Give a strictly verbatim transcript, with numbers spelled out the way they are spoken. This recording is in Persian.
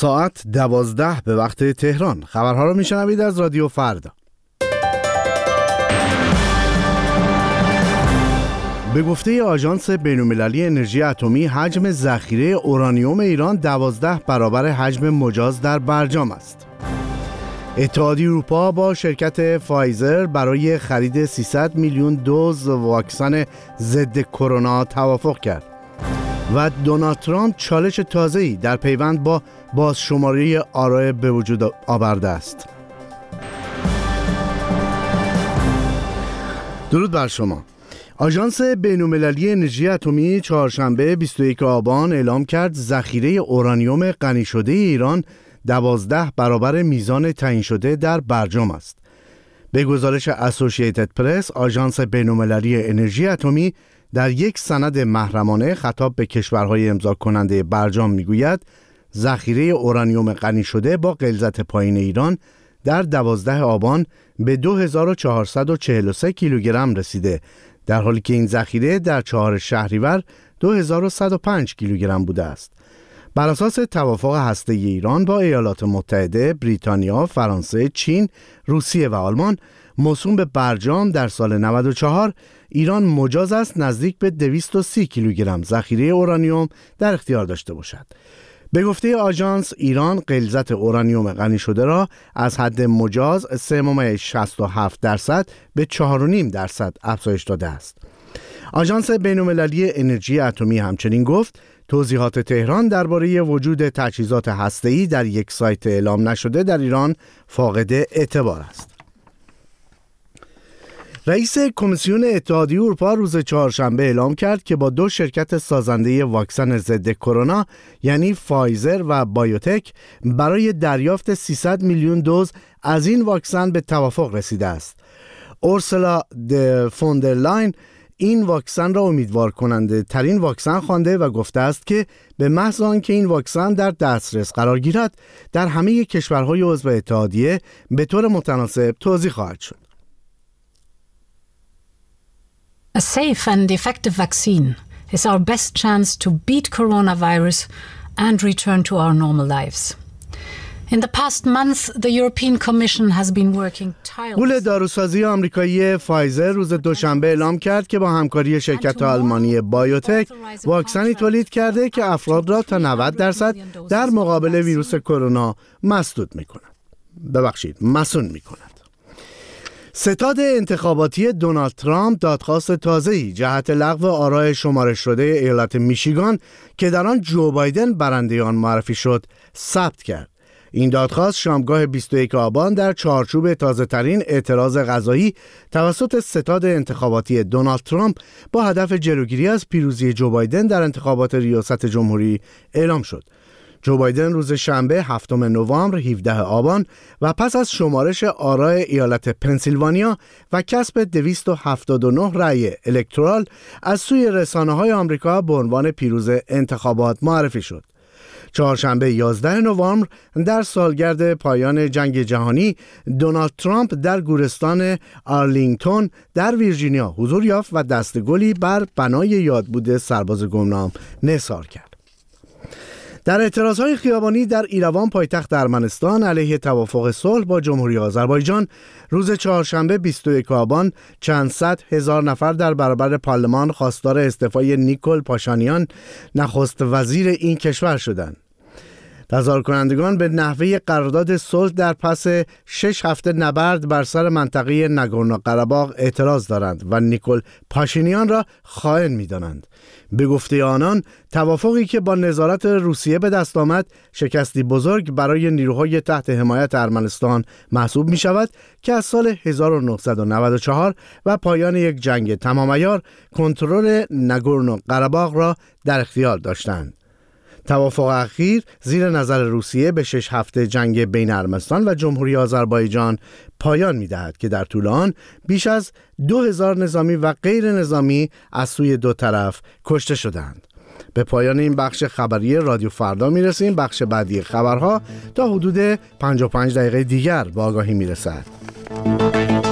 ساعت دوازده به وقت تهران. خبرها رو میشنوید از رادیو فردا. به گفته آژانس بین‌المللی انرژی اتمی، حجم ذخیره اورانیوم ایران دوازده برابر حجم مجاز در برجام است. اتحادیه اروپا با شرکت فایزر برای خرید سیصد میلیون دوز واکسن ضد کرونا توافق کرد. و دونالد ترامپ چالش تازه‌ای در پیوند با بازشماری آرای به وجود آورده است. درود بر شما. آژانس بین‌المللی انرژی اتمی چهارشنبه بیست و یکم آبان اعلام کرد ذخیره اورانیوم غنی شده ایران دوازده برابر میزان تعیین شده در برجام است. به گزارش اسوسییتد پرس، آژانس بین‌المللی انرژی اتمی در یک سند محرمانه خطاب به کشورهای امضا کننده برجام میگوید ذخیره اورانیوم غنی شده با غلظت پایین ایران در دوازده آبان به دو هزار و چهارصد و چهل و سه کیلوگرم رسیده، در حالی که این ذخیره در چهار شهریور دو هزار و صد و پنج کیلوگرم بوده است. بر اساس توافق هسته‌ای ایران با ایالات متحده، بریتانیا، فرانسه، چین، روسیه و آلمان موسوم به برجام در سال نود و چهار، ایران مجاز است نزدیک به دویست و سی کیلوگرم ذخیره اورانیوم در اختیار داشته باشد. به گفته آژانس، ایران غلظت اورانیوم غنی شده را از حد مجاز سه ممیز شصت و هفت درصد به چهار و نیم درصد افزایش داده است. آژانس بین‌المللی انرژی اتمی همچنین گفت توضیحات تهران درباره وجود تجهیزات هسته‌ای در یک سایت اعلام نشده در ایران فاقد اعتبار است. رئیس کمیسیون اتحادیه اروپا روز چهارشنبه اعلام کرد که با دو شرکت سازنده واکسن ضد کرونا یعنی فایزر و بایوتک برای دریافت سیصد میلیون دوز از این واکسن به توافق رسیده است. اورسولا فون در لاین این واکسن را امیدوار کننده ترین واکسن خوانده و گفته است که به محض آنکه این واکسن در دسترس قرار گیرد در همه کشورهای عضو اتحادیه به طور متناسب توزیع خواهد شد. A safe and effective vaccine is our best chance to beat coronavirus and return to our normal lives. In the past month, the European Commission has been working tirelessly. گول داروسازی آمریکایی فایزر روز دوشنبه اعلام کرد که با همکاری شرکت آلمانی بایوتک واکسنی تولید کرده که افراد را تا نود درصد در مقابل ویروس کرونا مسدود می‌کند. ببخشید، مسون می‌کند. ستاد انتخاباتی دونالد ترامپ دادخواست تازه‌ای جهت لغو آرای شمارش شده ایالت میشیگان که در آن جو بایدن برنده آن معرفی شد ثبت کرد. این دادخواست شامگاه بیست و یکم آبان در چارچوب تازه‌ترین اعتراض قضایی توسط ستاد انتخاباتی دونالد ترامپ با هدف جلوگیری از پیروزی جو بایدن در انتخابات ریاست جمهوری اعلام شد. جو بایدن روز شنبه هفتم نوامبر هفدهم آبان و پس از شمارش آرای ایالت پنسیلوانیا و کسب دویست و هفتاد و نه رأی الکترال از سوی رسانه‌های آمریکا به عنوان پیروز انتخابات معرفی شد. چهارشنبه یازدهم نوامبر در سالگرد پایان جنگ جهانی دونالد ترامپ در گورستان آرلینگتون در ویرجینیا حضور یافت و دستگلی بر بنای یادبود سرباز گمنام نثار کرد. در اعتراضهای خیابانی در ایروان پایتخت ارمنستان علیه توافق صلح با جمهوری آذربایجان روز چهارشنبه بیست و یکم آبان چند صد هزار نفر در برابر پارلمان خواستار استعفای نیکول پاشانیان نخست وزیر این کشور شدند. تظاهر کنندگان به نحوه قرارداد صلح در پس شش هفته نبرد بر سر منطقه ناگورنو قره‌باغ اعتراض دارند و نیکول پاشینیان را خائن می‌دانند. به گفته آنان توافقی که با نظارت روسیه به دست آمد شکستی بزرگ برای نیروهای تحت حمایت ارمنستان محسوب می شود که از سال هزار و نهصد و نود و چهار و پایان یک جنگ تمام عیار کنترل ناگورنو قره‌باغ را در اختیار داشتند. توافق اخیر زیر نظر روسیه به شش هفته جنگ بین ارمنستان و جمهوری آذربایجان پایان می‌دهد که در طول آن بیش از دو هزار نظامی و غیر نظامی از سوی دو طرف کشته شدند. به پایان این بخش خبری رادیو فردا میرسیم. بخش بعدی خبرها تا حدود پنجاه و پنج دقیقه دیگر با آگاهی میرسد.